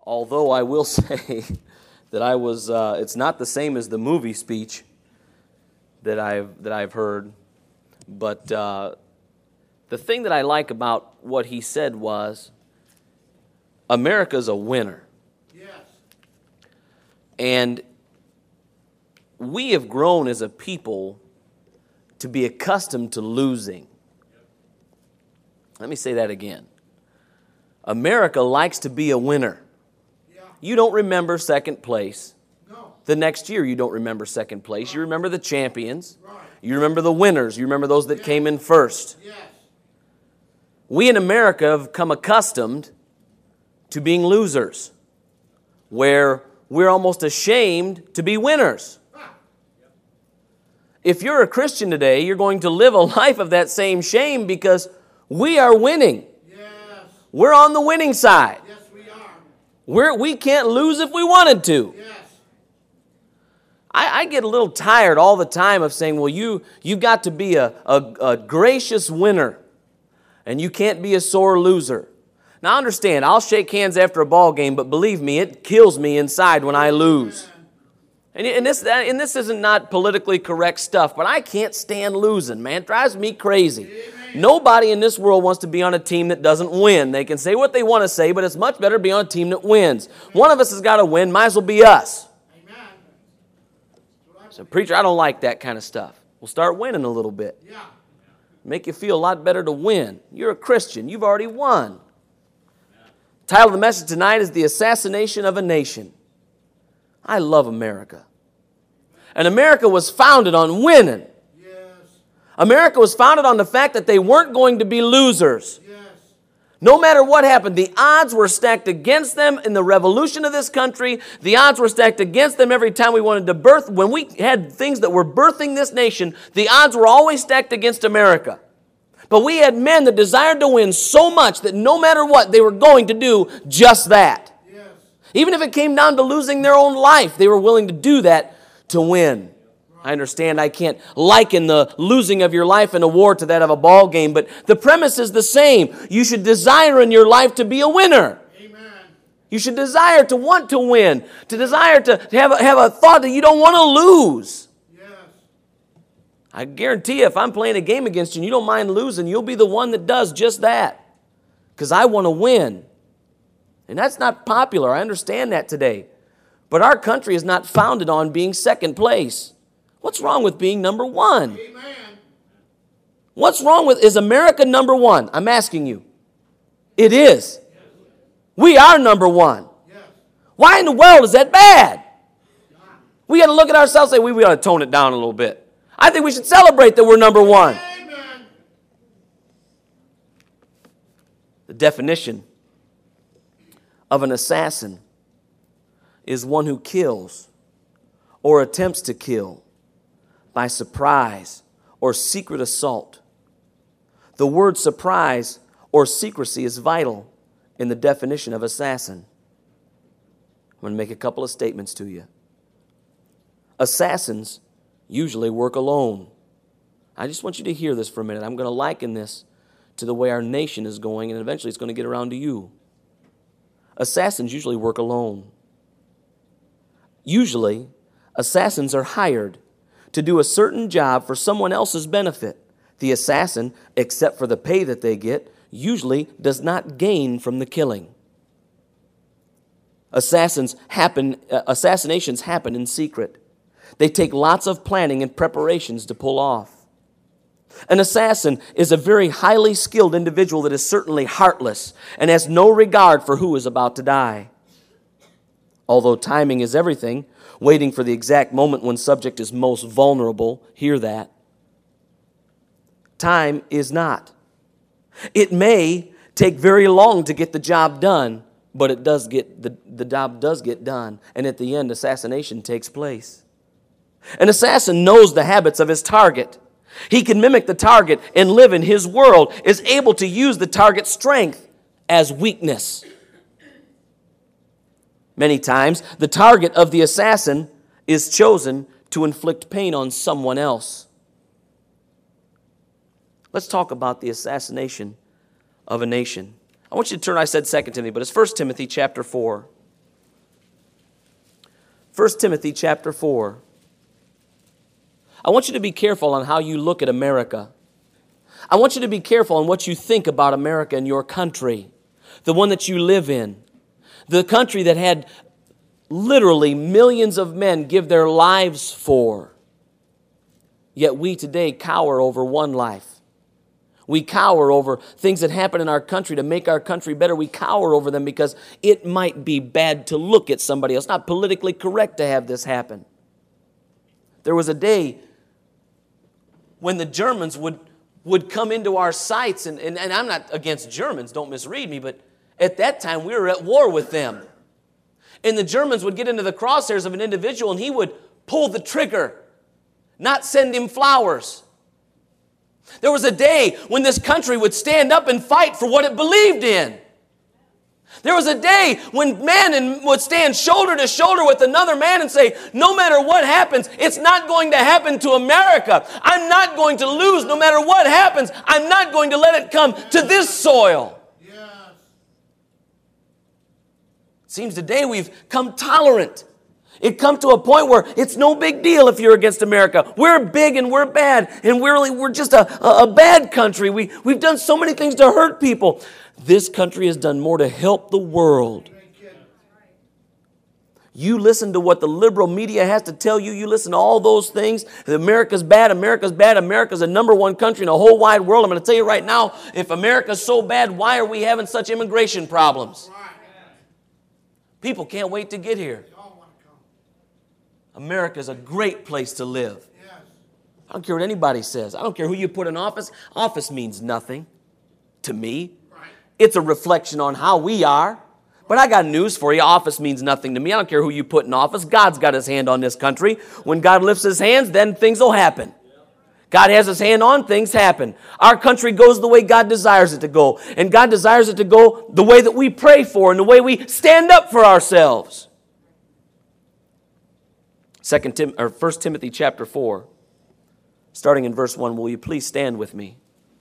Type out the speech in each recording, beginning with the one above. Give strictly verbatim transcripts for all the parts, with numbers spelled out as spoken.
Although I will say that I was, uh, it's not the same as the movie speech that I've that I've heard, but uh, the thing that I like about what he said was, America's a winner. Yes. And we have grown as a people to be accustomed to losing. Let me say that again. America likes to be a winner. Yeah. You don't remember second place. No. The next year you don't remember second place. You remember the champions. Right. You remember the winners. You remember those that Yes. came in first. Yes. We in America have come accustomed to being losers, where we're almost ashamed to be winners. Ah. If you're a Christian today, you're going to live a life of that same shame because we are winning. Yes. We're on the winning side. Yes, we are. We're, we can't lose if we wanted to. Yes. I, I get a little tired all the time of saying, well, you, you've got to be a, a, a gracious winner, and you can't be a sore loser. Now, understand, I'll shake hands after a ball game, but believe me, it kills me inside when I lose. And, and, this, and this isn't not politically correct stuff, but I can't stand losing, man. It drives me crazy. Amen. Nobody in this world wants to be on a team that doesn't win. They can say what they want to say, but it's much better to be on a team that wins. One of us has got to win, might as well be us. Amen. So, preacher, I don't like that kind of stuff. We'll start winning a little bit. Yeah. Make you feel a lot better to win. You're a Christian. You've already won. The title of the message tonight is The Assassination of a Nation. I love America. And America was founded on winning. Yes. America was founded on the fact that they weren't going to be losers. Yes. No matter what happened, the odds were stacked against them in the revolution of this country. The odds were stacked against them every time we wanted to birth. When we had things that were birthing this nation, the odds were always stacked against America. But we had men that desired to win so much that no matter what, they were going to do just that. Yes. Even if it came down to losing their own life, they were willing to do that to win. I understand I can't liken the losing of your life in a war to that of a ball game, but the premise is the same. You should desire in your life to be a winner. Amen. You should desire to want to win, to desire to have a, have a thought that you don't want to lose. Yes. I guarantee you, if I'm playing a game against you and you don't mind losing, you'll be the one that does just that. Because I want to win. And that's not popular. I understand that today. But our country is not founded on being second place. What's wrong with being number one? Amen. What's wrong with, is America number one? I'm asking you. It is. We are number one. Yes. Why in the world is that bad? We got to look at ourselves and say, we, we ought to tone it down a little bit. I think we should celebrate that we're number one. Amen. The definition of an assassin is one who kills or attempts to kill by surprise or secret assault. The word surprise or secrecy is vital in the definition of assassin. I'm going to make a couple of statements to you. Assassins usually work alone. I just want you to hear this for a minute. I'm going to liken this to the way our nation is going, and eventually it's going to get around to you. Assassins usually work alone. Usually, assassins are hired to do a certain job for someone else's benefit. The assassin, except for the pay that they get, usually does not gain from the killing. Assassins happen, uh, assassinations happen in secret. They take lots of planning and preparations to pull off. An assassin is a very highly skilled individual that is certainly heartless and has no regard for who is about to die. Although timing is everything, waiting for the exact moment when subject is most vulnerable, hear that. Time is not. It may take very long to get the job done, but it does get the, the job does get done, and at the end, assassination takes place. An assassin knows the habits of his target. He can mimic the target and live in his world, is able to use the target's strength as weakness. Many times, the target of the assassin is chosen to inflict pain on someone else. Let's talk about the assassination of a nation. I want you to turn, I said Second Timothy, but it's First Timothy chapter four. First Timothy chapter four. I want you to be careful on how you look at America. I want you to be careful on what you think about America and your country, the one that you live in, the country that had literally millions of men give their lives for. Yet we today cower over one life. We cower over things that happen in our country to make our country better. We cower over them because it might be bad to look at somebody else. It's not politically correct to have this happen. There was a day when the Germans would, would come into our sights, and, and, and I'm not against Germans, don't misread me, but at that time we were at war with them. And the Germans would get into the crosshairs of an individual and he would pull the trigger, not send him flowers. There was a day when this country would stand up and fight for what it believed in. There was a day when man would stand shoulder to shoulder with another man and say, no matter what happens, it's not going to happen to America. I'm not going to lose. No matter what happens, I'm not going to let it come to this soil. Yes. It seems today we've come tolerant. It come to a point where it's no big deal if you're against America. We're big and we're bad, and we're, really, we're just a, a, a bad country. We, we've done so many things to hurt people. This country has done more to help the world. You listen to what the liberal media has to tell you. You listen to all those things. America's bad, America's bad, America's the number one country in the whole wide world. I'm going to tell you right now, if America's so bad, why are we having such immigration problems? People can't wait to get here. America is a great place to live. I don't care what anybody says. I don't care who you put in office. Office means nothing to me. It's a reflection on how we are. But I got news for you. Office means nothing to me. I don't care who you put in office. God's got his hand on this country. When God lifts his hands, then things will happen. God has his hand on, things happen. Our country goes the way God desires it to go. And God desires it to go the way that we pray for and the way we stand up for ourselves. Second Tim, or First Timothy chapter four, starting in verse one. Will you please stand with me?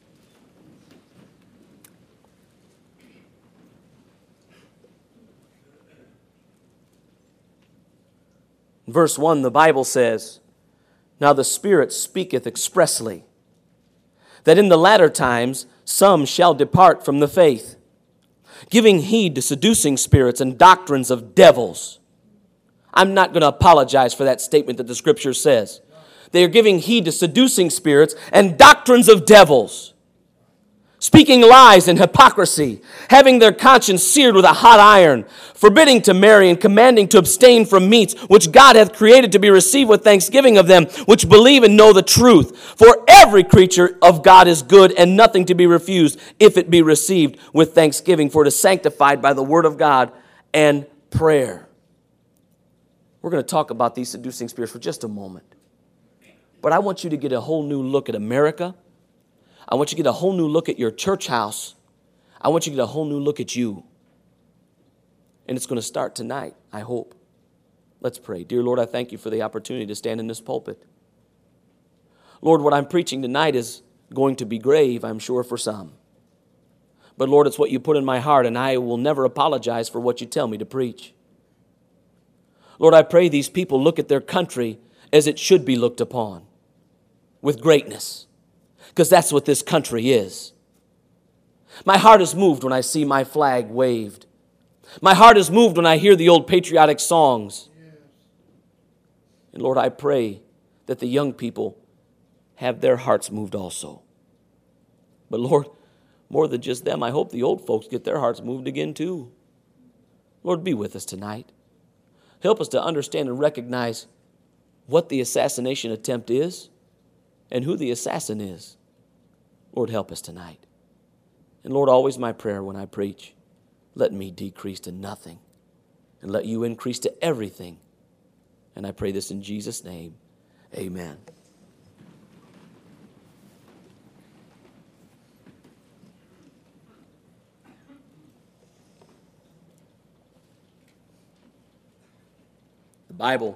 In verse one, the Bible says, now the Spirit speaketh expressly, that in the latter times some shall depart from the faith, giving heed to seducing spirits and doctrines of devils. I'm not going to apologize for that statement that the Scripture says. They are giving heed to seducing spirits and doctrines of devils, speaking lies and hypocrisy, having their conscience seared with a hot iron, forbidding to marry and commanding to abstain from meats, which God hath created to be received with thanksgiving of them, which believe and know the truth. For every creature of God is good, and nothing to be refused, if it be received with thanksgiving, for it is sanctified by the word of God and prayer. We're going to talk about these seducing spirits for just a moment. But I want you to get a whole new look at America. I want you to get a whole new look at your church house. I want you to get a whole new look at you. And it's going to start tonight, I hope. Let's pray. Dear Lord, I thank you for the opportunity to stand in this pulpit. Lord, what I'm preaching tonight is going to be grave, I'm sure, for some. But Lord, it's what you put in my heart, and I will never apologize for what you tell me to preach. Lord, I pray these people look at their country as it should be looked upon, with greatness, because that's what this country is. My heart is moved when I see my flag waved. My heart is moved when I hear the old patriotic songs. And Lord, I pray that the young people have their hearts moved also. But Lord, more than just them, I hope the old folks get their hearts moved again too. Lord, be with us tonight. Help us to understand and recognize what the assassination attempt is and who the assassin is. Lord, help us tonight. And Lord, always my prayer when I preach, let me decrease to nothing and let you increase to everything. And I pray this in Jesus' name. Amen. The Bible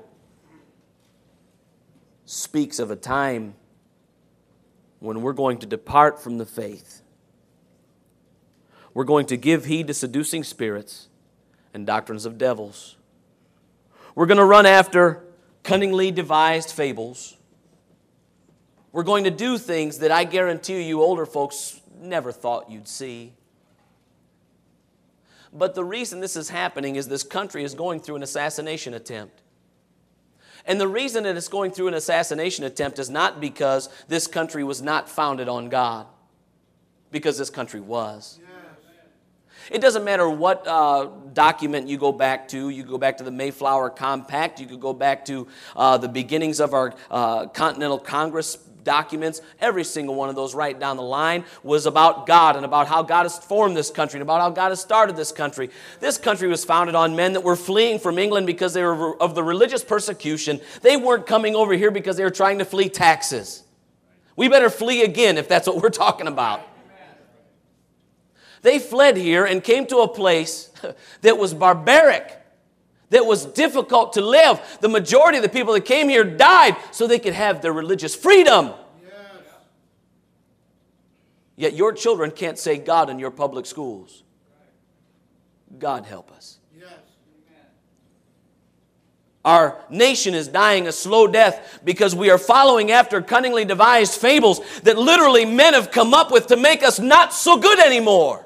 speaks of a time when we're going to depart from the faith. We're going to give heed to seducing spirits and doctrines of devils. We're going to run after cunningly devised fables. We're going to do things that I guarantee you older folks never thought you'd see. But the reason this is happening is this country is going through an assassination attempt. And the reason that it's going through an assassination attempt is not because this country was not founded on God. Because this country was. It doesn't matter what uh, document you go back to. You go back to the Mayflower Compact. You could go back to uh, the beginnings of our uh, Continental Congress documents. Every single one of those right down the line was about God and about how God has formed this country and about how God has started this country. This country was founded on men that were fleeing from England because they were of the religious persecution. They weren't coming over here because they were trying to flee taxes. We better flee again if that's what we're talking about. They fled here and came to a place that was barbaric, that was difficult to live. The majority of the people that came here died so they could have their religious freedom. Yes. Yet your children can't say God in your public schools. God help us. Yes. Our nation is dying a slow death because we are following after cunningly devised fables that literally men have come up with to make us not so good anymore.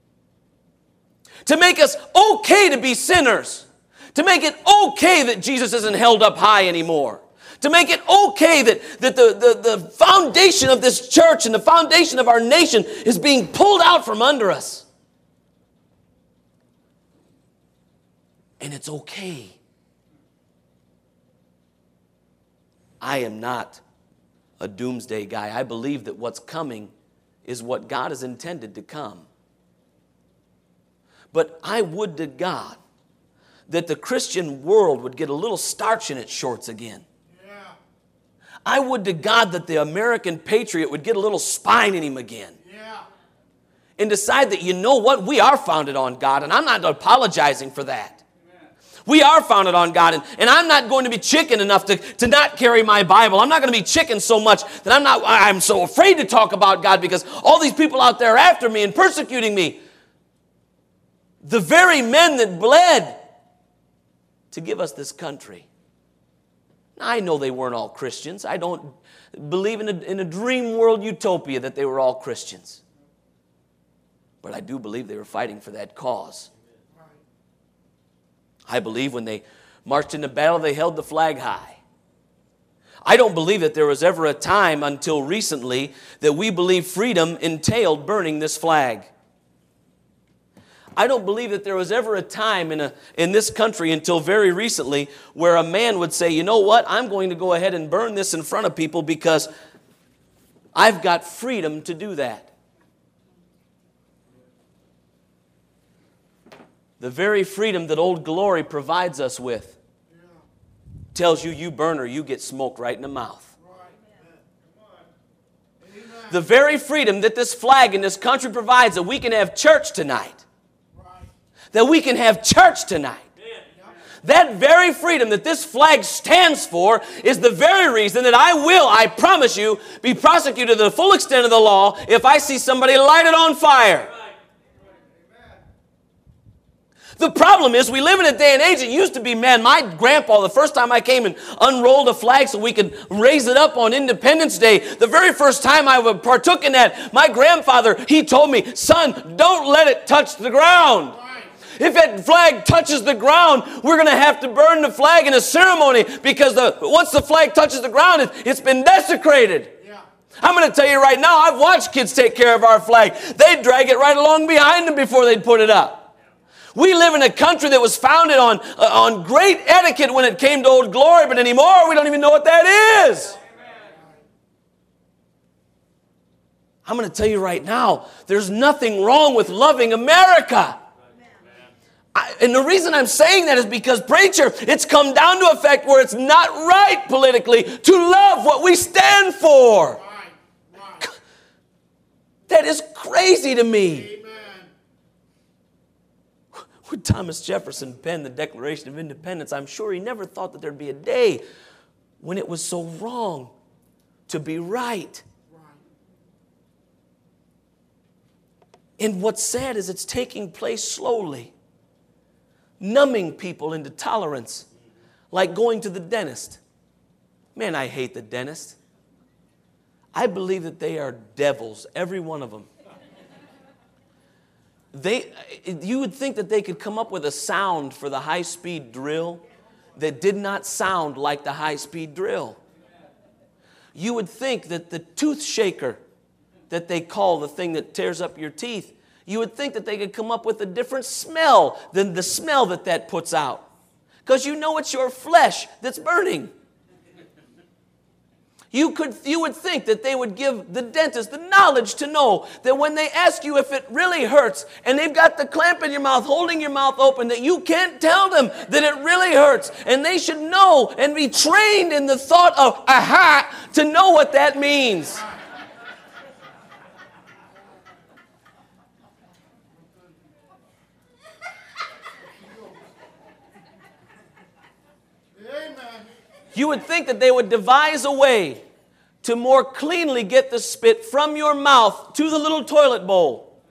To make us okay to be sinners. To make it okay that Jesus isn't held up high anymore. To make it okay that, that the, the, the foundation of this church and the foundation of our nation is being pulled out from under us. And it's okay. I am not a doomsday guy. I believe that what's coming is what God has intended to come. But I would to God that the Christian world would get a little starch in its shorts again. Yeah. I would to God that the American patriot would get a little spine in him again. Yeah. And decide that, you know what, we are founded on God, and I'm not apologizing for that. Amen. We are founded on God, and, and I'm not going to be chicken enough to, to not carry my Bible. I'm not going to be chicken so much that I'm not I'm so afraid to talk about God because all these people out there are after me and persecuting me. The very men that bled to give us this country. Now, I know they weren't all Christians. I don't believe in a, in a dream world utopia that they were all Christians. But I do believe they were fighting for that cause. I believe when they marched into battle, they held the flag high. I don't believe that there was ever a time until recently that we believe freedom entailed burning this flag. I don't believe that there was ever a time in, a, in this country until very recently where a man would say, you know what, I'm going to go ahead and burn this in front of people because I've got freedom to do that. The very freedom that Old Glory provides us with tells you, you burn or you get smoked right in the mouth. The very freedom that this flag in this country provides that we can have church tonight. That we can have church tonight. That very freedom that this flag stands for is the very reason that I will, I promise you, be prosecuted to the full extent of the law if I see somebody light it on fire. The problem is we live in a day and age, it used to be, man, my grandpa, the first time I came and unrolled a flag so we could raise it up on Independence Day, the very first time I partook in that, my grandfather, he told me, son, don't let it touch the ground. If that flag touches the ground, we're going to have to burn the flag in a ceremony because the, once the flag touches the ground, it, it's been desecrated. Yeah. I'm going to tell you right now, I've watched kids take care of our flag. They'd drag it right along behind them before they'd put it up. We live in a country that was founded on, uh, on great etiquette when it came to Old Glory, but anymore we don't even know what that is. I'm going to tell you right now, there's nothing wrong with loving America. I, and the reason I'm saying that is because, preacher, it's come down to a fact where it's not right politically to love what we stand for. Right. Right. That is crazy to me. Amen. When Thomas Jefferson penned the Declaration of Independence, I'm sure he never thought that there'd be a day when it was so wrong to be right. Right. And what's sad is it's taking place slowly. Numbing people into tolerance like going to the dentist. Man, I hate the dentist. I believe that they are devils, every one of them. They, you would think that they could come up with a sound for the high-speed drill that did not sound like the high-speed drill. You would think that the tooth shaker that they call the thing that tears up your teeth, you would think that they could come up with a different smell than the smell that that puts out. Because you know it's your flesh that's burning. You could, you would think that they would give the dentist the knowledge to know that when they ask you if it really hurts and they've got the clamp in your mouth, holding your mouth open, that you can't tell them that it really hurts. And they should know and be trained in the thought of aha to know what that means. You would think that they would devise a way to more cleanly get the spit from your mouth to the little toilet bowl.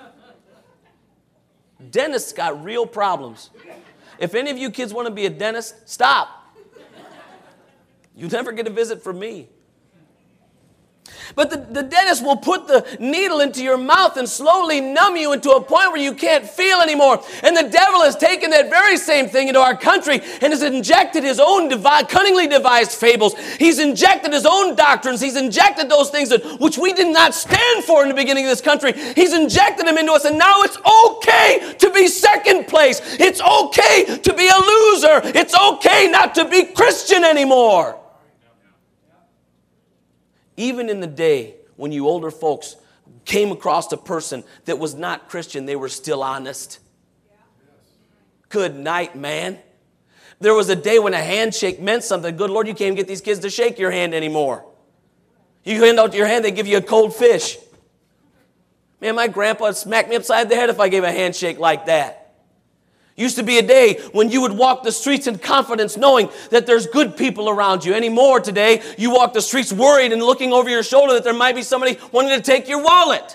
Dentists got real problems. If any of you kids want to be a dentist, stop. You never get a visit from me. But the, the dentist will put the needle into your mouth and slowly numb you into a point where you can't feel anymore. And the devil has taken that very same thing into our country and has injected his own devi- cunningly devised fables. He's injected his own doctrines. He's injected those things that, which we did not stand for in the beginning of this country. He's injected them into us, and now it's okay to be second place. It's okay to be a loser. It's okay not to be Christian anymore. Even in the day when you older folks came across a person that was not Christian, they were still honest. Good night, man. There was a day when a handshake meant something. Good Lord, you can't even get these kids to shake your hand anymore. You hand out your hand, they give you a cold fish. Man, my grandpa would smack me upside the head if I gave a handshake like that. Used to be a day when you would walk the streets in confidence knowing that there's good people around you. Anymore today, you walk the streets worried and looking over your shoulder that there might be somebody wanting to take your wallet.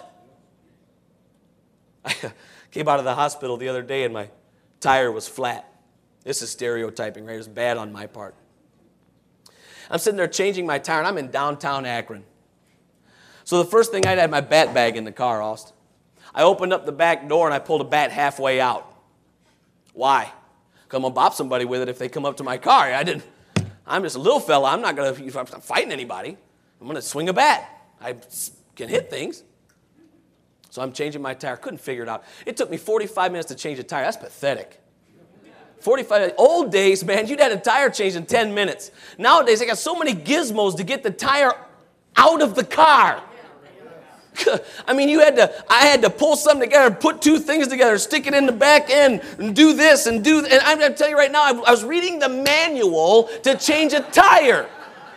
I came out of the hospital the other day and my tire was flat. This is stereotyping, right? It was bad on my part. I'm sitting there changing my tire and I'm in downtown Akron. So the first thing I had my bat bag in the car, Austin. I opened up the back door and I pulled a bat halfway out. Why? Because I'm going to bop somebody with it if they come up to my car. I didn't, I'm just a little fella. I'm not going to, if I'm fighting anybody, I'm going to swing a bat. I can hit things. So I'm changing my tire. Couldn't figure it out. It took me forty-five minutes to change a tire. That's pathetic. forty-five, old days, man, you'd had a tire changed in ten minutes. Nowadays, they got so many gizmos to get the tire out of the car. I mean, you had to, I had to pull something together and put two things together, stick it in the back end and do this and do, and I'm going to tell you right now, I, I was reading the manual to change a tire.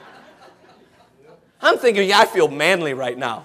I'm thinking, yeah, I feel manly right now.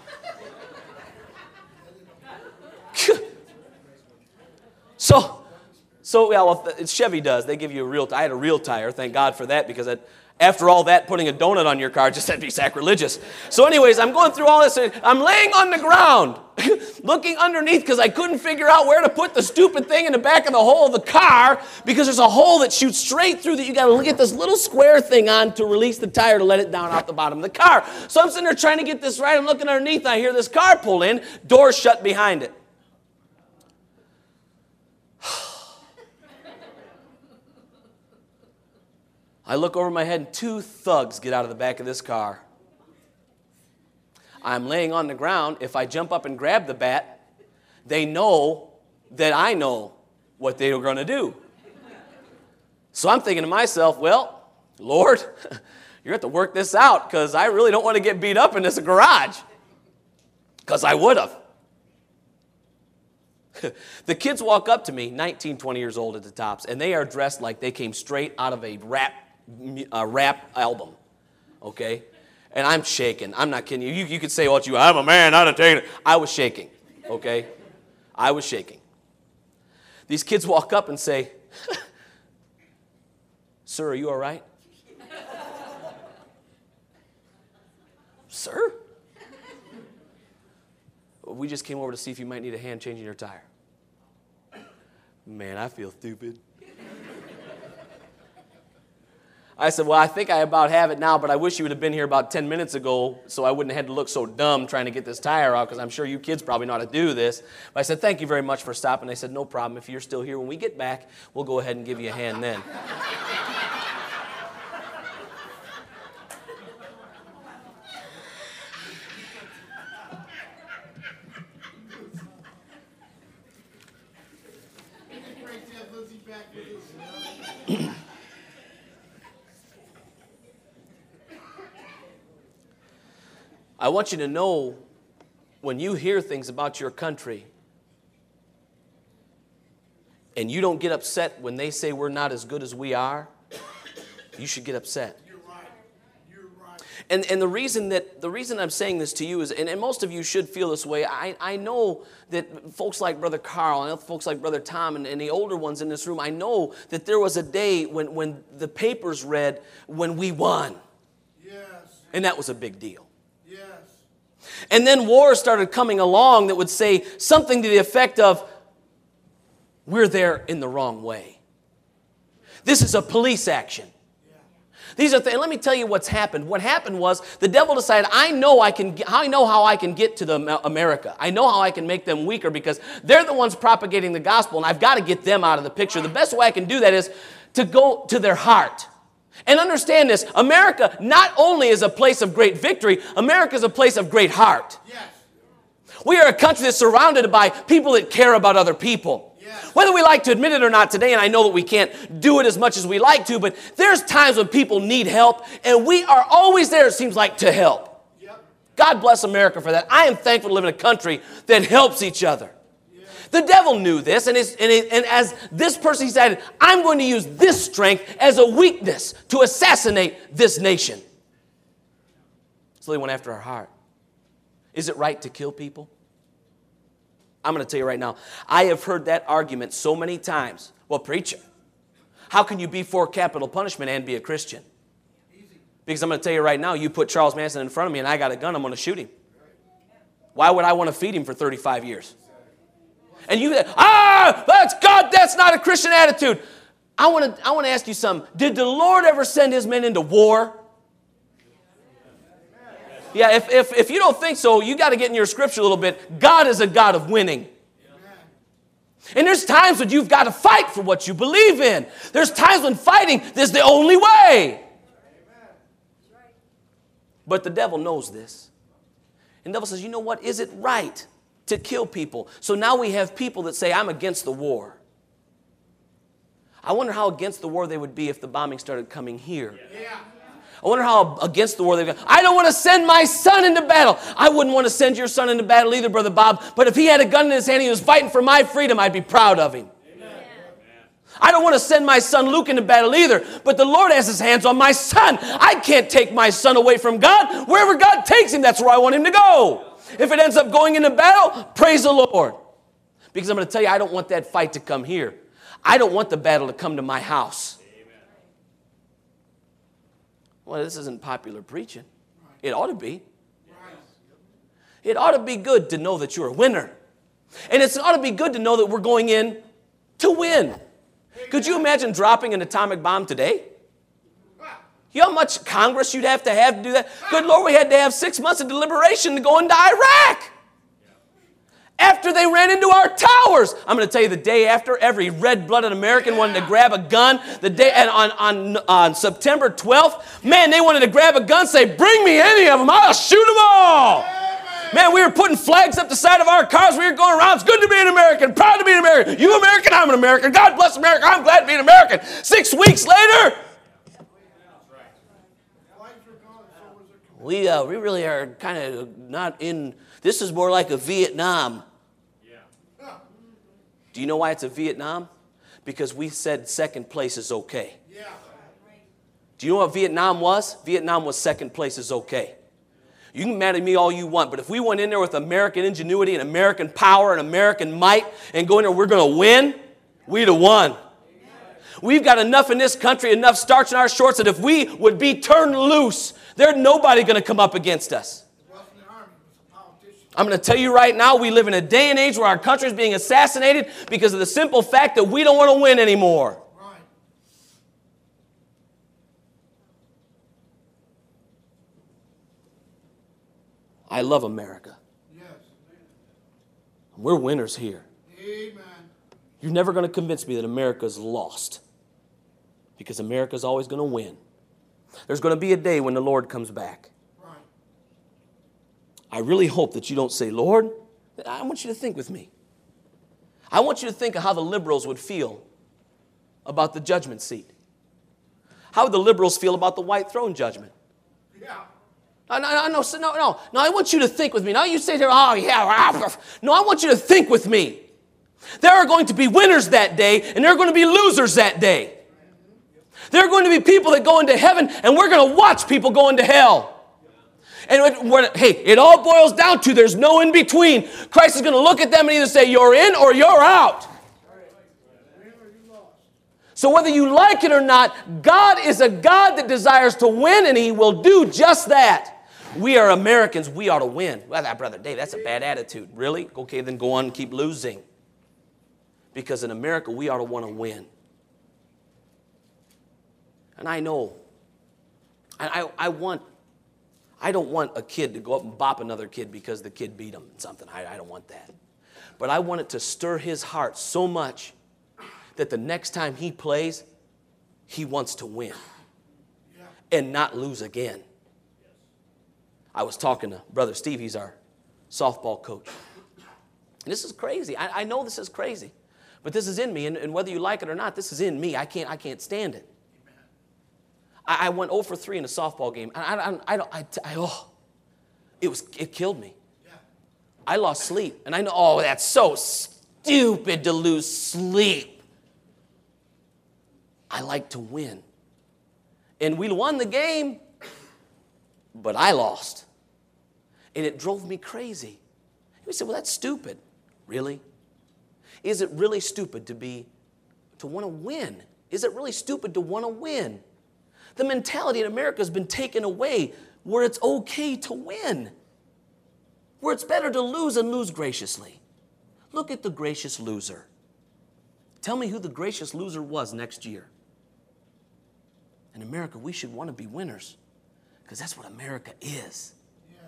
so, so, yeah, well, Chevy does. They give you a real, I had a real tire. Thank God for that, because it, after all that, putting a donut on your car just had to be sacrilegious. So anyways, I'm going through all this. And I'm laying on the ground, looking underneath because I couldn't figure out where to put the stupid thing in the back of the hole of the car, because there's a hole that shoots straight through that you got to get this little square thing on to release the tire to let it down out the bottom of the car. So I'm sitting there trying to get this right. I'm looking underneath. And I hear this car pull in, door shut behind it. I look over my head and two thugs get out of the back of this car. I'm laying on the ground. If I jump up and grab the bat, they know that I know what they were going to do. So I'm thinking to myself, well, Lord, you're going to have to work this out, because I really don't want to get beat up in this garage. Because I would have. The kids walk up to me, nineteen, twenty years old at the tops, and they are dressed like they came straight out of a rap a rap album, okay? And I'm shaking. I'm not kidding you. You, you could say what you, I'm a man, not a taker. I was shaking, okay? I was shaking. These kids walk up and say, sir, are you all right? Sir? We just came over to see if you might need a hand changing your tire. Man, I feel stupid. I said, well, I think I about have it now, but I wish you would have been here about ten minutes ago so I wouldn't have had to look so dumb trying to get this tire out because I'm sure you kids probably know how to do this. But I said, thank you very much for stopping. They said, no problem. If you're still here when we get back, we'll go ahead and give you a hand then. I want you to know when you hear things about your country and you don't get upset when they say we're not as good as we are, you should get upset. You're right. You're right. And, and the reason that the reason I'm saying this to you is, and, and most of you should feel this way, I, I know that folks like Brother Carl and folks like Brother Tom and, and the older ones in this room, I know that there was a day when, when the papers read when we won. Yes. And that was a big deal. Yes. And then wars started coming along that would say something to the effect of, we're there in the wrong way. This is a police action. Yeah. These are th- and let me tell you what's happened. What happened was the devil decided, I know I can. Get, I know how I can get to the America. I know how I can make them weaker because they're the ones propagating the gospel, and I've got to get them out of the picture. The best way I can do that is to go to their heart. And understand this, America not only is a place of great victory, America is a place of great heart. Yes. We are a country that's surrounded by people that care about other people. Yes. Whether we like to admit it or not today, and I know that we can't do it as much as we like to, but there's times when people need help, and we are always there, it seems like, to help. Yep. God bless America for that. I am thankful to live in a country that helps each other. The devil knew this, and, and, and as this person decided, I'm going to use this strength as a weakness to assassinate this nation. So they went after our heart. Is it right to kill people? I'm going to tell you right now, I have heard that argument so many times. Well, preacher, how can you be for capital punishment and be a Christian? Easy. Because I'm going to tell you right now, you put Charles Manson in front of me and I got a gun, I'm going to shoot him. Why would I want to feed him for thirty-five years? And you, ah, that's God, that's not a Christian attitude. I want to I want to ask you something. Did the Lord ever send his men into war? Yeah, if, if, if you don't think so, you got to get in your scripture a little bit. God is a God of winning. And there's times when you've got to fight for what you believe in. There's times when fighting is the only way. But the devil knows this. And the devil says, you know what? Is it right to kill people? So now we have people that say, I'm against the war. I wonder how against the war they would be if the bombing started coming here. Yeah. I wonder how against the war they'd go. I don't want to send my son into battle. I wouldn't want to send your son into battle either, Brother Bob. But if he had a gun in his hand and he was fighting for my freedom, I'd be proud of him. Amen. I don't want to send my son Luke into battle either. But the Lord has his hands on my son. I can't take my son away from God. Wherever God takes him, that's where I want him to go. If it ends up going into battle, praise the Lord. Because I'm going to tell you, I don't want that fight to come here. I don't want the battle to come to my house. Well, this isn't popular preaching. It ought to be. It ought to be good to know that you're a winner. And it ought to be good to know that we're going in to win. Could you imagine dropping an atomic bomb today? You know how much Congress you'd have to have to do that? Good Lord, we had to have six months of deliberation to go into Iraq. After they ran into our towers. I'm going to tell you, the day after, every red-blooded American wanted to grab a gun. The day and on, on, on September twelfth, man, they wanted to grab a gun, say, bring me any of them, I'll shoot them all. Man, we were putting flags up the side of our cars. We were going around. It's good to be an American, proud to be an American. You American, I'm an American. God bless America, I'm glad to be an American. Six weeks later, we, uh, we really are kind of not in, this is more like a Vietnam. Do you know why it's a Vietnam? Because we said second place is okay. Yeah. Do you know what Vietnam was? Vietnam was second place is okay. You can be mad at me all you want, but if we went in there with American ingenuity and American power and American might and go in there, we're going to win, we'd have won. We've got enough in this country, enough starch in our shorts that if we would be turned loose, there's nobody going to come up against us. I'm going to tell you right now, we live in a day and age where our country is being assassinated because of the simple fact that we don't want to win anymore. Right. I love America. Yes. We're winners here. Amen. You're never going to convince me that America's lost, because America's always going to win. There's going to be a day when the Lord comes back. Right. I really hope that you don't say, Lord, I want you to think with me. I want you to think of how the liberals would feel about the judgment seat. How would the liberals feel about the white throne judgment? Yeah. No, no, no, no, no, no. I want you to think with me. Now you say there, oh, yeah. No, I want you to think with me. There are going to be winners that day, and there are going to be losers that day. There are going to be people that go into heaven, and we're going to watch people go into hell. And when, hey, it all boils down to there's no in between. Christ is going to look at them and either say, you're in or you're out. So whether you like it or not, God is a God that desires to win, and He will do just that. We are Americans. We ought to win. Well, that, Brother Dave, that's a bad attitude. Really? Okay, then go on and keep losing. Because in America, we ought to want to win. And I know, I, I, I want, I don't want a kid to go up and bop another kid because the kid beat him in something. I, I don't want that. But I want it to stir his heart so much that the next time he plays, he wants to win and not lose again. I was talking to Brother Steve. He's our softball coach. And this is crazy. I, I know this is crazy. But this is in me, and, and whether you like it or not, this is in me. I can't, I can't stand it. I, I went oh for three in a softball game. I, I, I, don't, I, I, oh, it was, it killed me. I lost sleep, and I know, oh, that's so stupid to lose sleep. I like to win. And we won the game, but I lost. And it drove me crazy. We said, well, that's stupid. Really? Is it really stupid to be, to want to win? Is it really stupid to want to win? The mentality in America has been taken away where it's okay to win. Where it's better to lose and lose graciously. Look at the gracious loser. Tell me who the gracious loser was next year. In America, we should want to be winners because that's what America is. Yes.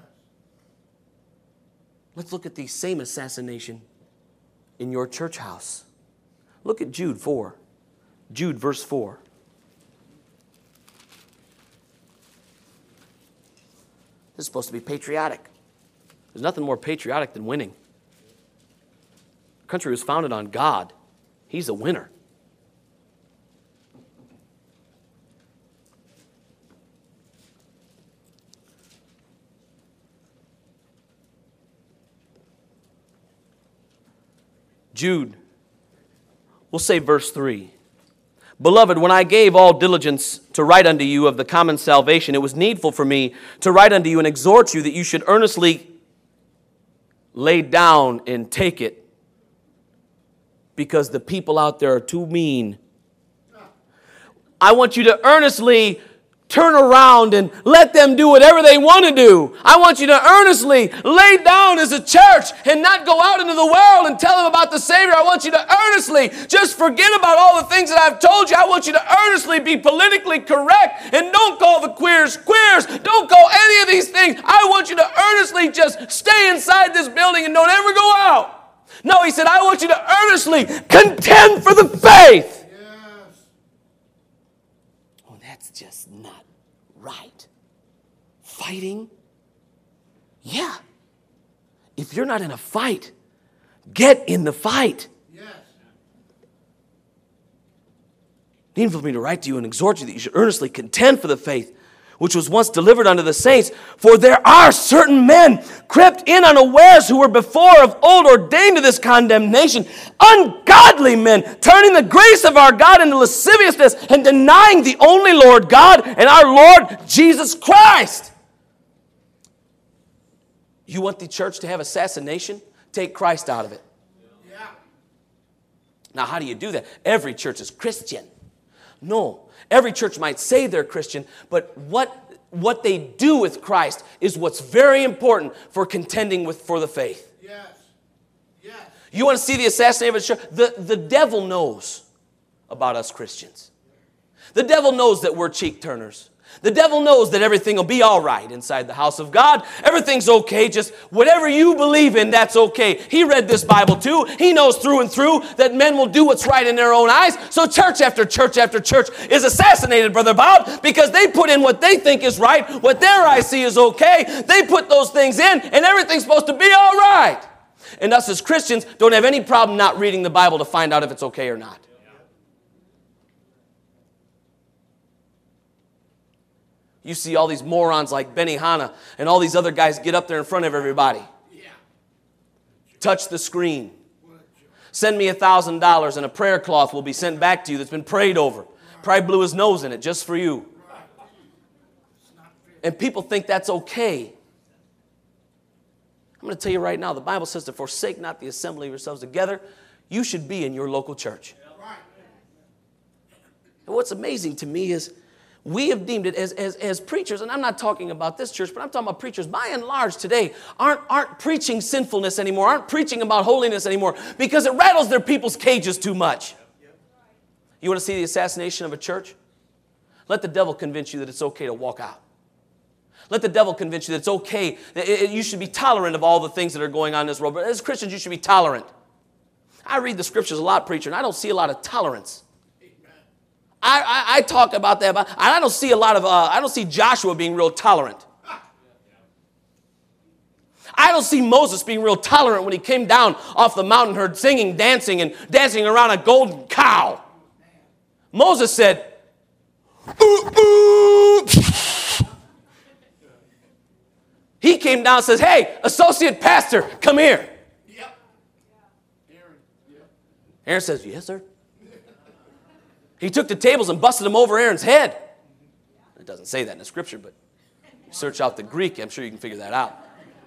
Let's look at the same assassination in your church house. Look at Jude four. Jude verse four. This is supposed to be patriotic. There's nothing more patriotic than winning. A country was founded on God. He's a winner. Jude, we'll say verse three. Beloved, when I gave all diligence to write unto you of the common salvation, it was needful for me to write unto you and exhort you that you should earnestly lay down and take it, because the people out there are too mean. I want you to earnestly turn around and let them do whatever they want to do. I want you to earnestly lay down as a church and not go out into the world and tell them about the Savior. I want you to earnestly just forget about all the things that I've told you. I want you to earnestly be politically correct and don't call the queers queers. Don't call any of these things. I want you to earnestly just stay inside this building and don't ever go out. No, he said, I want you to earnestly contend for the faith. That's just not right. Fighting? Yeah. If you're not in a fight, get in the fight. Yes. Needful for me to write to you and exhort you that you should earnestly contend for the faith which was once delivered unto the saints. For there are certain men crept in unawares who were before of old ordained to this condemnation, ungodly men, turning the grace of our God into lasciviousness and denying the only Lord God and our Lord Jesus Christ. You want the church to have assassination? Take Christ out of it. Yeah. Now, how do you do that? Every church is Christian. No. Every church might say they're Christian, but what, what they do with Christ is what's very important for contending with for the faith. Yes. Yes. You want to see the assassination of a church? The, the devil knows about us Christians. The devil knows that we're cheek turners. The devil knows that everything will be all right inside the house of God. Everything's okay. Just whatever you believe in, that's okay. He read this Bible too. He knows through and through that men will do what's right in their own eyes. So church after church after church is assassinated, Brother Bob, because they put in what they think is right, what their eyes see is okay. They put those things in, and everything's supposed to be all right. And us as Christians don't have any problem not reading the Bible to find out if it's okay or not. You see all these morons like Benny Hanna and all these other guys get up there in front of everybody. Yeah. Touch the screen. Send me a thousand dollars and a prayer cloth will be sent back to you that's been prayed over. Right. Probably blew his nose in it just for you. Right. And people think that's okay. I'm going to tell you right now, the Bible says to forsake not the assembly of yourselves together. You should be in your local church. Right. And what's amazing to me is we have deemed it as, as, as preachers, and I'm not talking about this church, but I'm talking about preachers by and large today aren't, aren't preaching sinfulness anymore, aren't preaching about holiness anymore because it rattles their people's cages too much. You want to see the assassination of a church? Let the devil convince you that it's okay to walk out. Let the devil convince you that it's okay, that it, it, you should be tolerant of all the things that are going on in this world. But as Christians, you should be tolerant. I read the scriptures a lot, preacher, and I don't see a lot of tolerance. I, I, I talk about that, but I don't see a lot of, uh, I don't see Joshua being real tolerant. I don't see Moses being real tolerant when he came down off the mountain, heard singing, dancing, and dancing around a golden cow. Moses said, ooh, ooh. He came down and says, hey, associate pastor, come here. Yep. Aaron. Yep. Aaron says, yes, sir. He took the tables and busted them over Aaron's head. It doesn't say that in the scripture, but search out the Greek. I'm sure you can figure that out.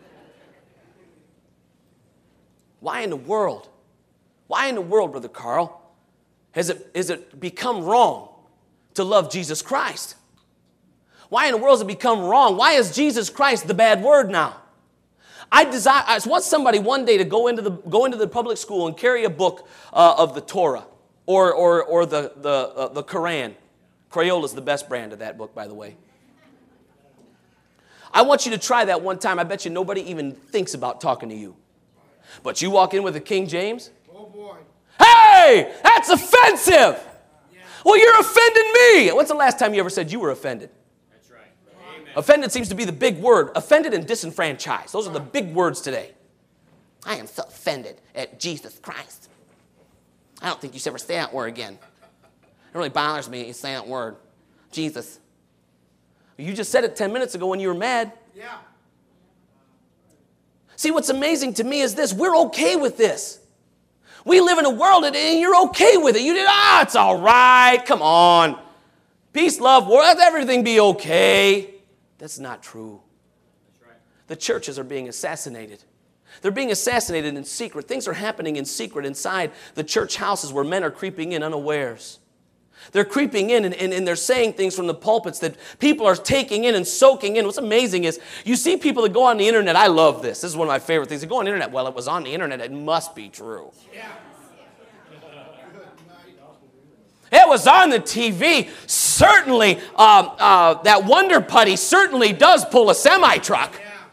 Why in the world? Why in the world, Brother Carl, has it, has it become wrong to love Jesus Christ? Why in the world has it become wrong? Why is Jesus Christ the bad word now? I desire. I want somebody one day to go into the go into the public school and carry a book uh, of the Torah. Or, or, or the, the, uh, the Quran. Crayola is the best brand of that book, by the way. I want you to try that one time. I bet you nobody even thinks about talking to you. But you walk in with a King James. Oh, boy. Hey, that's offensive. Yeah. Well, you're offending me. When's the last time you ever said you were offended? That's right. Amen. Offended seems to be the big word. Offended and disenfranchised. Those are the big words today. I am so offended at Jesus Christ. I don't think you should ever say that word again. It really bothers me that you say that word. Jesus. You just said it ten minutes ago when you were mad. Yeah. See, what's amazing to me is this. We're okay with this. We live in a world and you're okay with it. You did, ah, it's all right. Come on. Peace, love, war, let everything be okay. That's not true. That's right. The churches are being assassinated. They're being assassinated in secret. Things are happening in secret inside the church houses where men are creeping in unawares. They're creeping in and, and, and they're saying things from the pulpits that people are taking in and soaking in. What's amazing is you see people that go on the internet. I love this. This is one of my favorite things. They go on the internet. Well, it was on the internet. It must be true. Yeah. It was on the T V. Certainly, uh, uh, that Wonder Putty certainly does pull a semi-truck.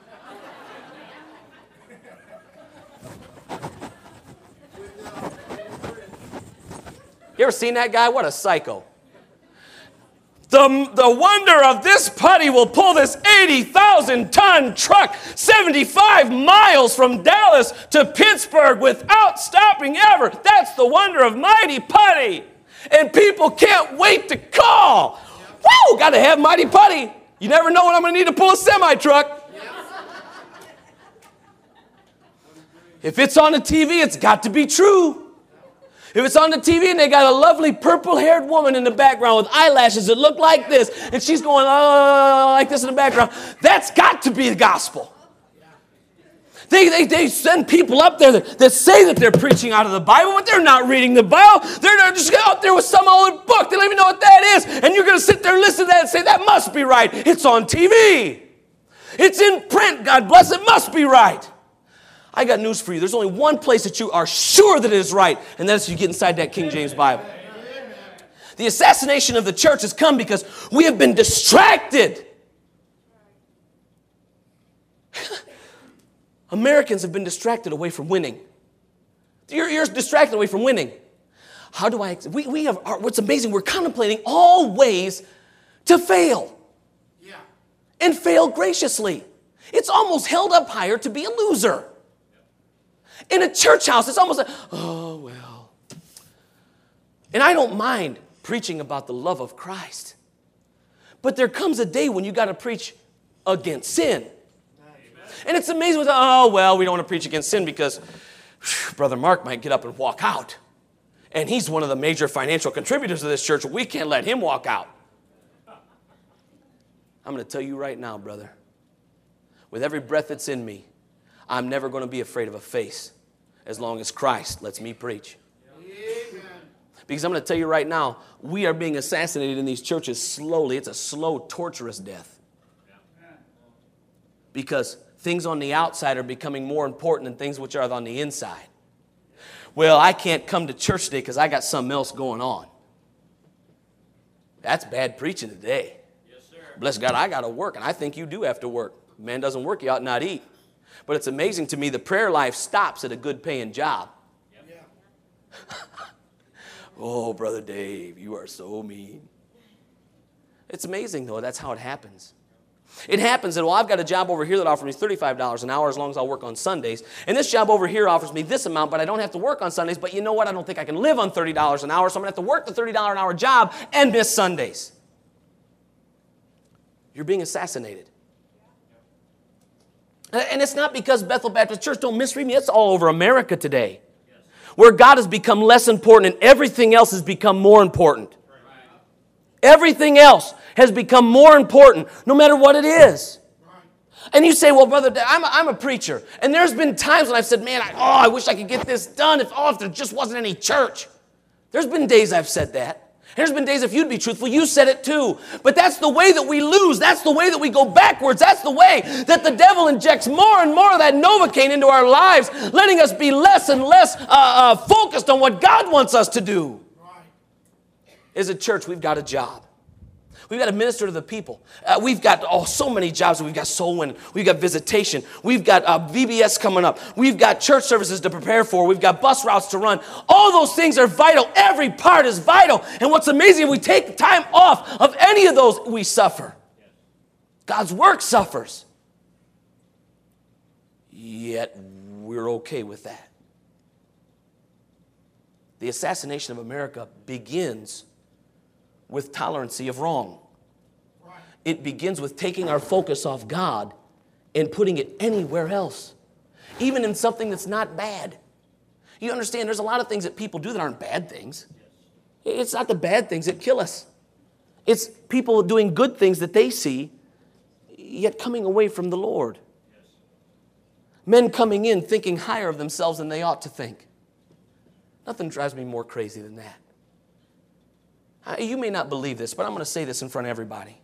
You ever seen that guy? What a psycho. The, the wonder of this putty will pull this eighty thousand ton truck seventy-five miles from Dallas to Pittsburgh without stopping ever. That's the wonder of Mighty Putty. And people can't wait to call. Woo! Got to have Mighty Putty. You never know when I'm going to need to pull a semi-truck. If it's on the T V, it's got to be true. If it's on the T V and they got a lovely purple-haired woman in the background with eyelashes that look like this, and she's going uh, like this in the background, that's got to be the gospel. They, they, they send people up there that, that say that they're preaching out of the Bible, but they're not reading the Bible. They're, they're just out there with some old book. They don't even know what that is. And you're going to sit there and listen to that and say, that must be right. It's on T V. It's in print. God bless it. Must be right. I got news for you. There's only one place that you are sure that it is right, and that's you get inside that King James Bible. The assassination of the church has come because we have been distracted. Americans have been distracted away from winning. You're, you're distracted away from winning. How do I, we, we have, what's amazing, we're contemplating all ways to fail. Yeah. And fail graciously. It's almost held up higher to be a loser. In a church house, it's almost like, oh, well. And I don't mind preaching about the love of Christ. But there comes a day when you got to preach against sin. And it's amazing with, oh, well, we don't want to preach against sin because whew, Brother Mark might get up and walk out. And he's one of the major financial contributors of this church. We can't let him walk out. I'm going to tell you right now, brother, with every breath that's in me, I'm never going to be afraid of a face as long as Christ lets me preach. Amen. Because I'm going to tell you right now, we are being assassinated in these churches slowly. It's a slow, torturous death. Because things on the outside are becoming more important than things which are on the inside. Well, I can't come to church today because I got something else going on. That's bad preaching today. Yes, sir. Bless God, I got to work, and I think you do have to work. If man doesn't work, you ought not eat. But it's amazing to me, the prayer life stops at a good paying job. Yeah. Oh, Brother Dave, you are so mean. It's amazing, though, that's how it happens. It happens that, well, I've got a job over here that offers me thirty-five dollars an hour as long as I'll work on Sundays. And this job over here offers me this amount, but I don't have to work on Sundays. But you know what? I don't think I can live on thirty dollars an hour, so I'm going to have to work the thirty dollars an hour job and miss Sundays. You're being assassinated. And it's not because Bethel Baptist Church, don't misread me, it's all over America today. Where God has become less important and everything else has become more important. Everything else has become more important, no matter what it is. And you say, well, brother, I'm a, I'm a preacher. And there's been times when I've said, man, I, oh, I wish I could get this done if, oh, if there just wasn't any church. There's been days I've said that. There's been days, if you'd be truthful, you said it too. But that's the way that we lose. That's the way that we go backwards. That's the way that the devil injects more and more of that Novocaine into our lives, letting us be less and less uh, uh, focused on what God wants us to do. Right. As a church, we've got a job. We've got to minister to the people. Uh, we've got oh, so many jobs. We've got soul winning. We've got visitation. We've got uh, V B S coming up. We've got church services to prepare for. We've got bus routes to run. All those things are vital. Every part is vital. And what's amazing, if we take time off of any of those, we suffer. God's work suffers. Yet we're okay with that. The assassination of America begins with tolerancy of wrong. Right. It begins with taking our focus off God and putting it anywhere else, even in something that's not bad. You understand, there's a lot of things that people do that aren't bad things. It's not the bad things that kill us. It's people doing good things that they see, yet coming away from the Lord. Men coming in thinking higher of themselves than they ought to think. Nothing drives me more crazy than that. You may not believe this, but I'm going to say this in front of everybody.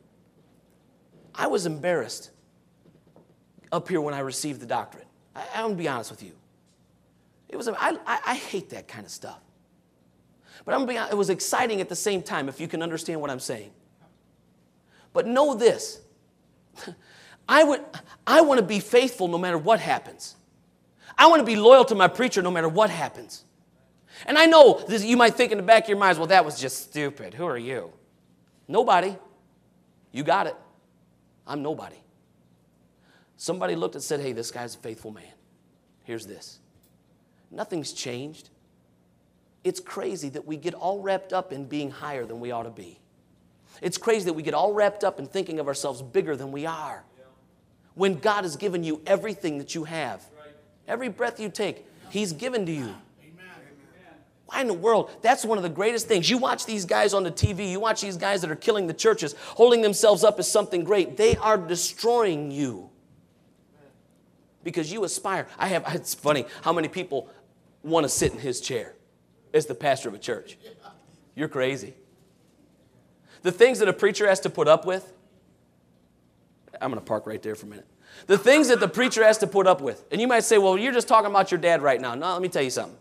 I was embarrassed up here when I received the doctorate. I, I'm going to be honest with you. It was, I, I, I hate that kind of stuff. But I'm going to be honest, it was exciting at the same time, if you can understand what I'm saying. But know this. I would, I want to be faithful no matter what happens. I want to be loyal to my preacher no matter what happens. And I know this, you might think in the back of your minds, well, that was just stupid. Who are you? Nobody. You got it. I'm nobody. Somebody looked and said, hey, this guy's a faithful man. Here's this. Nothing's changed. It's crazy that we get all wrapped up in being higher than we ought to be. It's crazy that we get all wrapped up in thinking of ourselves bigger than we are. When God has given you everything that you have, every breath you take, He's given to you. Why in the world? That's one of the greatest things. You watch these guys on the T V. You watch these guys that are killing the churches, holding themselves up as something great. They are destroying you because you aspire. I have. It's funny how many people want to sit in his chair as the pastor of a church. You're crazy. The things that a preacher has to put up with. I'm going to park right there for a minute. The things that the preacher has to put up with. And you might say, well, you're just talking about your dad right now. No, let me tell you something.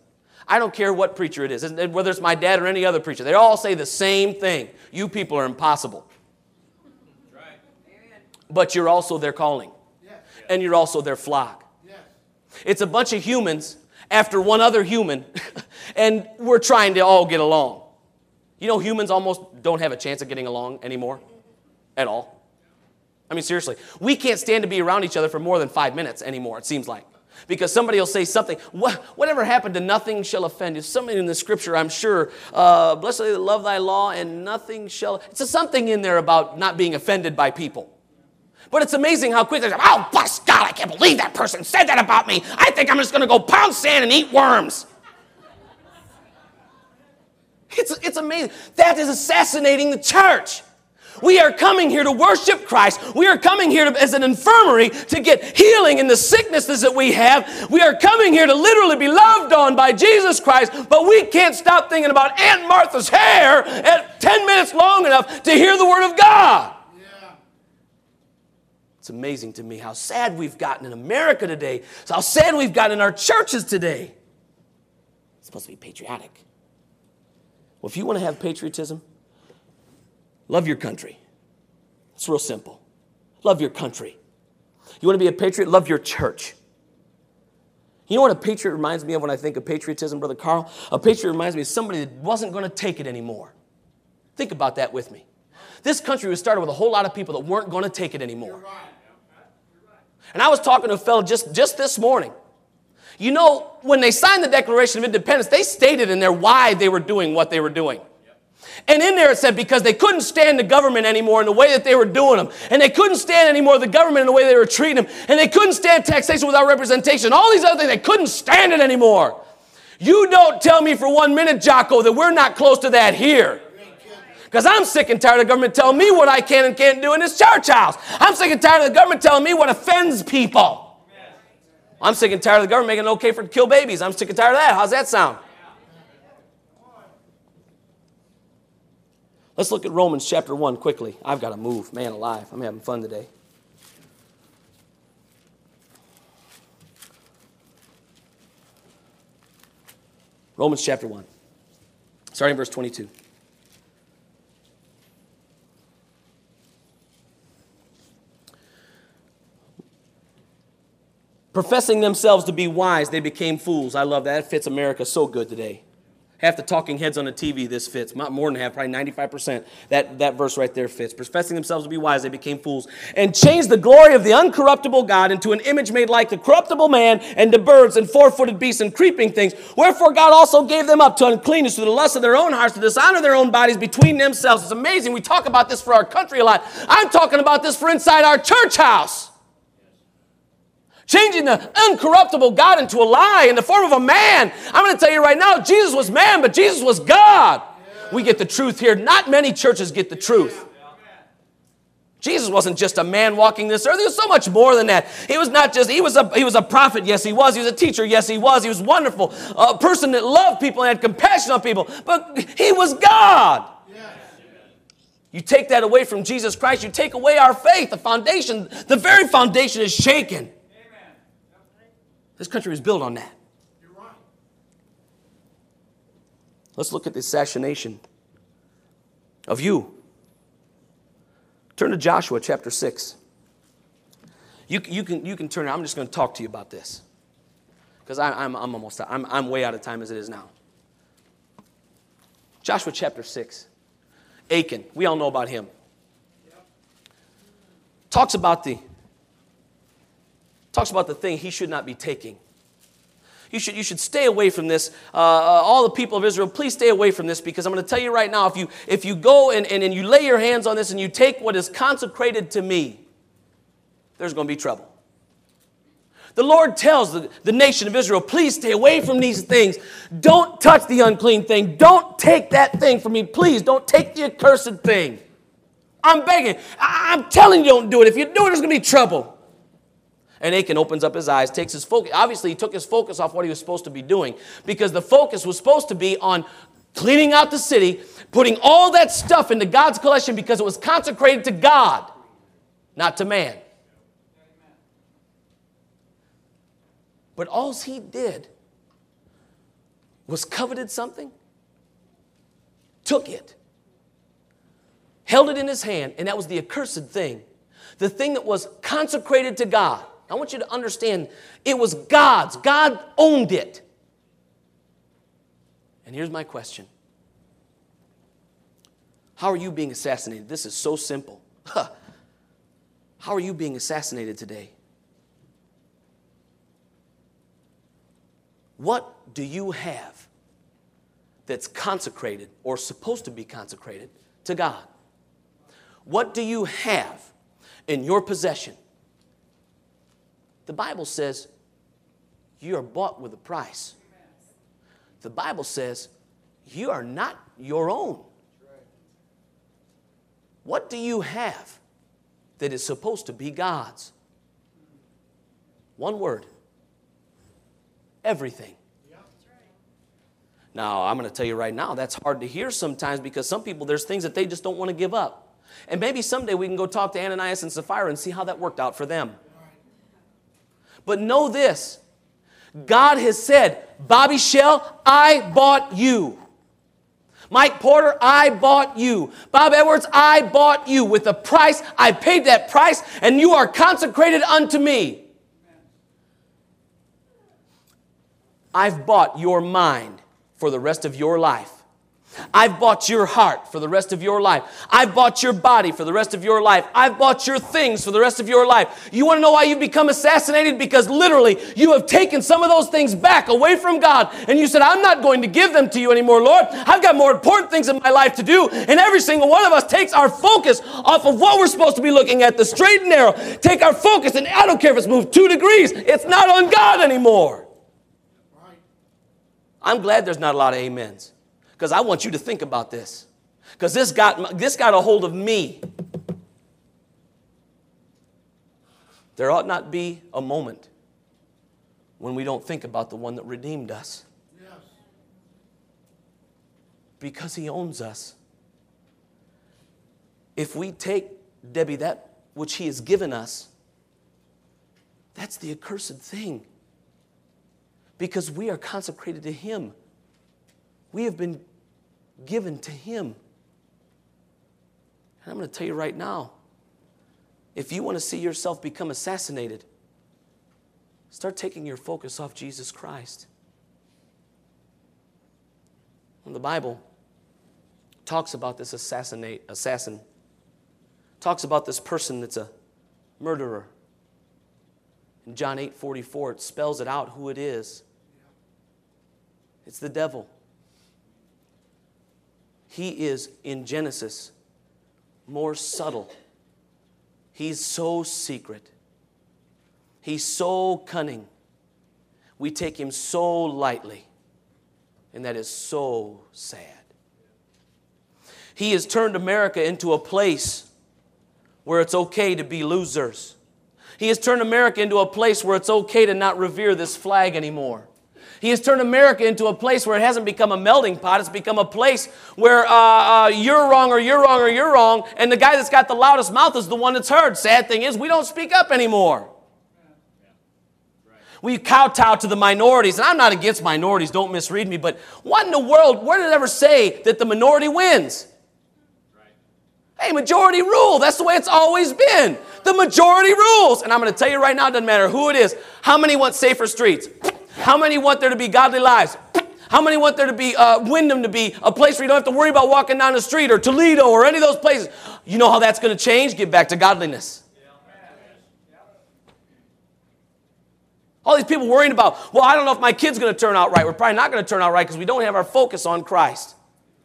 I don't care what preacher it is, whether it's my dad or any other preacher. They all say the same thing. You people are impossible. That's right. But you're also their calling. Yes. And you're also their flock. Yes. It's a bunch of humans after one other human, and we're trying to all get along. You know, humans almost don't have a chance of getting along anymore at all. I mean, seriously, we can't stand to be around each other for more than five minutes anymore, it seems like. Because somebody will say something, what, whatever happened to nothing shall offend you? Something in the scripture, I'm sure, uh, blessed are they that love thy law and nothing shall... It's a something in there about not being offended by people. But it's amazing how quickly, oh, bless God, I can't believe that person said that about me. I think I'm just going to go pound sand and eat worms. It's, it's amazing. That is assassinating the church. We are coming here to worship Christ. We are coming here to, as an infirmary to get healing in the sicknesses that we have. We are coming here to literally be loved on by Jesus Christ, but we can't stop thinking about Aunt Martha's hair at ten minutes long enough to hear the Word of God. Yeah. It's amazing to me how sad we've gotten in America today. It's how sad we've gotten in our churches today. It's supposed to be patriotic. Well, if you want to have patriotism, love your country. It's real simple. Love your country. You want to be a patriot? Love your church. You know what a patriot reminds me of when I think of patriotism, Brother Carl? A patriot reminds me of somebody that wasn't going to take it anymore. Think about that with me. This country was started with a whole lot of people that weren't going to take it anymore. You're right. And I was talking to a fellow just, just this morning. You know, when they signed the Declaration of Independence, they stated in there why they were doing what they were doing. And in there it said because they couldn't stand the government anymore in the way that they were doing them. And they couldn't stand anymore the government in the way they were treating them. And they couldn't stand taxation without representation. All these other things, they couldn't stand it anymore. You don't tell me for one minute, Jocko, that we're not close to that here. Because I'm sick and tired of the government telling me what I can and can't do in this church house. I'm sick and tired of the government telling me what offends people. I'm sick and tired of the government making it okay for to kill babies. I'm sick and tired of that. How's that sound? Let's look at Romans chapter one quickly. I've got to move. Man alive. I'm having fun today. Romans chapter one. Starting in verse twenty-two. Professing themselves to be wise, they became fools. I love that. It fits America so good today. Half the talking heads on the T V, this fits. Not more than half, probably ninety-five percent. That, that verse right there fits. Professing themselves to be wise, they became fools. And changed the glory of the uncorruptible God into an image made like the corruptible man and to birds and four-footed beasts and creeping things. Wherefore God also gave them up to uncleanness, to the lust of their own hearts, to dishonor their own bodies between themselves. It's amazing. We talk about this for our country a lot. I'm talking about this for inside our church house. Changing the uncorruptible God into a lie in the form of a man. I'm going to tell you right now, Jesus was man, but Jesus was God. We get the truth here. Not many churches get the truth. Jesus wasn't just a man walking this earth. He was so much more than that. He was not just, he was a, he was a prophet. Yes, he was. He was a teacher. Yes, he was. He was wonderful. A person that loved people and had compassion on people. But he was God. You take that away from Jesus Christ, you take away our faith. The foundation, the very foundation is shaken. This country was built on that. You're right. Let's look at the assassination of you. Turn to Joshua chapter six. You, you, can, you can turn it. I'm just going to talk to you about this. Because I'm, I'm almost I'm, I'm way out of time as it is now. Joshua chapter six. Achan. We all know about him. Yep. Talks about the Talks about the thing he should not be taking. You should, you should stay away from this. Uh, all the people of Israel, please stay away from this, because I'm going to tell you right now, if you, if you go and, and, and you lay your hands on this and you take what is consecrated to me, there's going to be trouble. The Lord tells the, the nation of Israel, please stay away from these things. Don't touch the unclean thing. Don't take that thing from me. Please don't take the accursed thing. I'm begging. I, I'm telling you, don't do it. If you do it, there's going to be trouble. And Achan opens up his eyes, takes his focus. Obviously, he took his focus off what he was supposed to be doing, because the focus was supposed to be on cleaning out the city, putting all that stuff into God's collection, because it was consecrated to God, not to man. But all he did was coveted something, took it, held it in his hand, and that was the accursed thing. The thing that was consecrated to God. I want you to understand, it was God's. God owned it. And here's my question. How are you being assassinated? This is so simple. How are you being assassinated today? What do you have that's consecrated or supposed to be consecrated to God? What do you have in your possession? The Bible says you are bought with a price. The Bible says you are not your own. What do you have that is supposed to be God's? One word. Everything. Now, I'm going to tell you right now, that's hard to hear sometimes because some people, there's things that they just don't want to give up. And maybe someday we can go talk to Ananias and Sapphira and see how that worked out for them. But know this, God has said, Bobby Shell, I bought you. Mike Porter, I bought you. Bob Edwards, I bought you with a price. I paid that price, and you are consecrated unto me. I've bought your mind for the rest of your life. I've bought your heart for the rest of your life. I've bought your body for the rest of your life. I've bought your things for the rest of your life. You want to know why you've become assassinated? Because literally you have taken some of those things back away from God. And you said, I'm not going to give them to you anymore, Lord. I've got more important things in my life to do. And every single one of us takes our focus off of what we're supposed to be looking at, the straight and narrow. Take our focus, and I don't care if it's moved two degrees. It's not on God anymore. I'm glad there's not a lot of amens. Because I want you to think about this. Because this got, this got a hold of me. There ought not be a moment when we don't think about the one that redeemed us. Yes. Because he owns us. If we take, Debbie, that which he has given us, that's the accursed thing. Because we are consecrated to him. We have been given to him. And I'm going to tell you right now, if you want to see yourself become assassinated, start taking your focus off Jesus Christ. When the Bible talks about this assassinate, assassin, talks about this person that's a murderer. In John eight forty-four, it spells it out who it is. It's the devil. He is, in Genesis, more subtle. He's so secret. He's so cunning. We take him so lightly. And that is so sad. He has turned America into a place where it's okay to be losers. He has turned America into a place where it's okay to not revere this flag anymore. He has turned America into a place where it hasn't become a melting pot. It's become a place where uh, uh, you're wrong or you're wrong or you're wrong, and the guy that's got the loudest mouth is the one that's heard. Sad thing is, we don't speak up anymore. We kowtow to the minorities, and I'm not against minorities, don't misread me, but what in the world, where did it ever say that the minority wins? Hey, majority rule. That's the way it's always been. The majority rules. And I'm going to tell you right now, it doesn't matter who it is. How many want safer streets? How many want there to be godly lives? How many want there to be uh, Wyndham to be a place where you don't have to worry about walking down the street, or Toledo or any of those places? You know how that's going to change? Get back to godliness. All these people worrying about, well, I don't know if my kid's going to turn out right. We're probably not going to turn out right because we don't have our focus on Christ.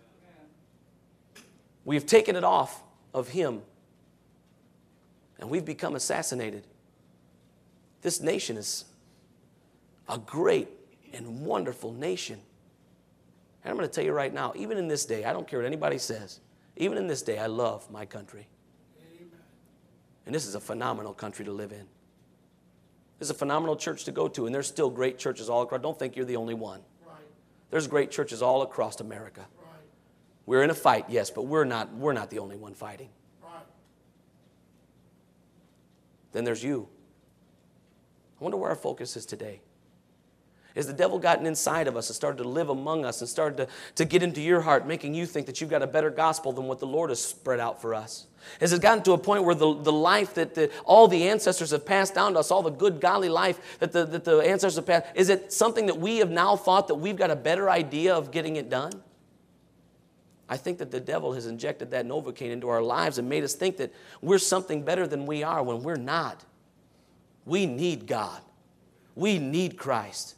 We've taken it off of him. And we've become assassinated. This nation is a great and wonderful nation. And I'm going to tell you right now, even in this day, I don't care what anybody says, even in this day, I love my country. Amen. And this is a phenomenal country to live in. This is a phenomenal church to go to, and there's still great churches all across. Don't think you're the only one. Right. There's great churches all across America. Right. We're in a fight, yes, but we're not, we're not the only one fighting. Right. Then there's you. I wonder where our focus is today. Is the devil gotten inside of us and started to live among us and started to, to get into your heart, making you think that you've got a better gospel than what the Lord has spread out for us? Has it gotten to a point where the, the life that the, all the ancestors have passed down to us, all the good, godly life that the, that the ancestors have passed, is it something that we have now thought that we've got a better idea of getting it done? I think that the devil has injected that Novocaine into our lives and made us think that we're something better than we are when we're not. We need God. We need Christ.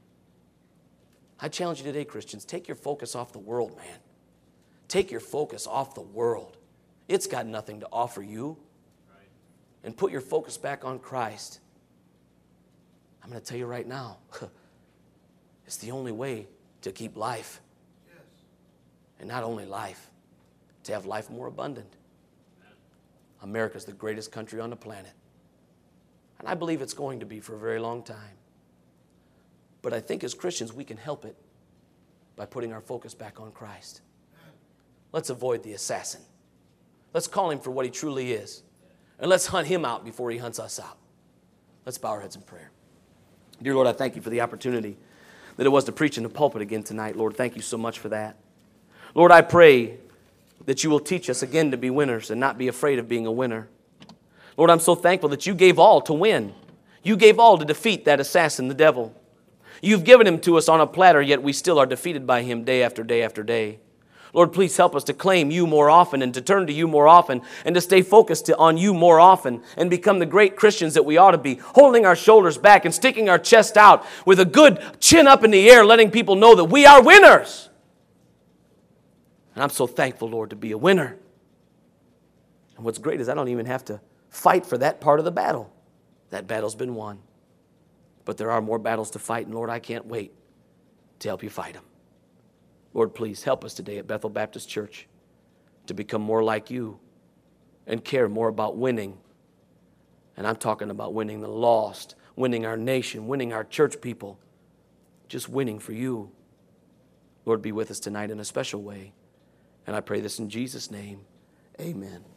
I challenge you today, Christians, take your focus off the world, man. Take your focus off the world. It's got nothing to offer you. And put your focus back on Christ. I'm going to tell you right now, it's the only way to keep life. Yes. And not only life, to have life more abundant. America's the greatest country on the planet. And I believe it's going to be for a very long time. But I think as Christians, we can help it by putting our focus back on Christ. Let's avoid the assassin. Let's call him for what he truly is. And let's hunt him out before he hunts us out. Let's bow our heads in prayer. Dear Lord, I thank you for the opportunity that it was to preach in the pulpit again tonight. Lord, thank you so much for that. Lord, I pray that you will teach us again to be winners and not be afraid of being a winner. Lord, I'm so thankful that you gave all to win. You gave all to defeat that assassin, the devil. You've given him to us on a platter, yet we still are defeated by him day after day after day. Lord, please help us to claim you more often and to turn to you more often and to stay focused on you more often and become the great Christians that we ought to be, holding our shoulders back and sticking our chest out with a good chin up in the air, letting people know that we are winners. And I'm so thankful, Lord, to be a winner. And what's great is I don't even have to fight for that part of the battle. That battle's been won. But there are more battles to fight, and Lord, I can't wait to help you fight them. Lord, please help us today at Bethel Baptist Church to become more like you and care more about winning. And I'm talking about winning the lost, winning our nation, winning our church people, just winning for you. Lord, be with us tonight in a special way. And I pray this in Jesus' name. Amen.